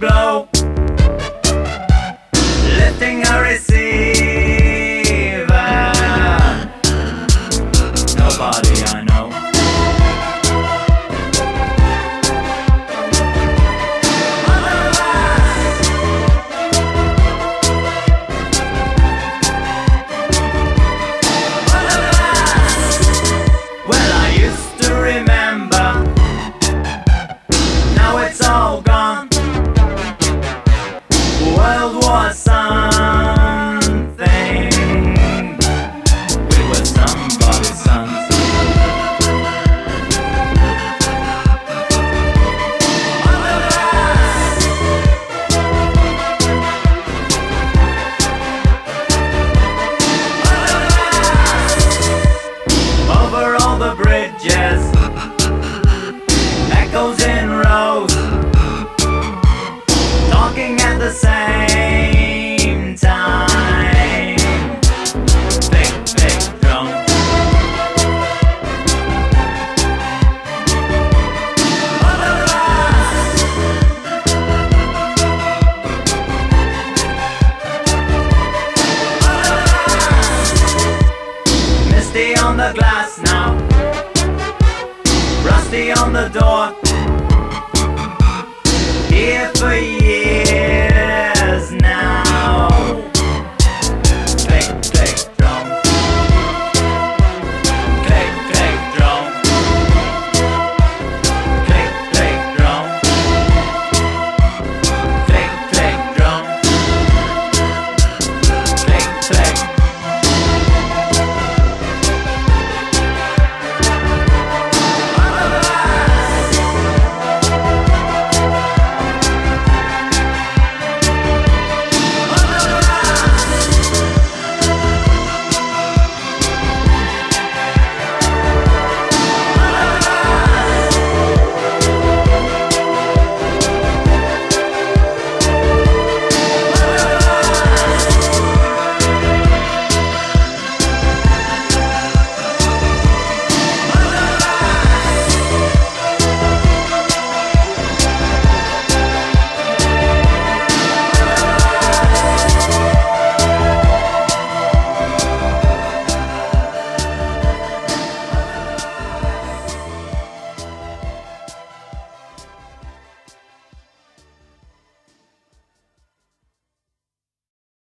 blow, lifting a receiver. Nobody I know. Well, I used to remember, now it's all gone. World War something, we were somebody's sons. Over all the bridges, echoes in rows, talking at the same time. Big, big drum. Misty on the glass now, rusty on the door. Here for you.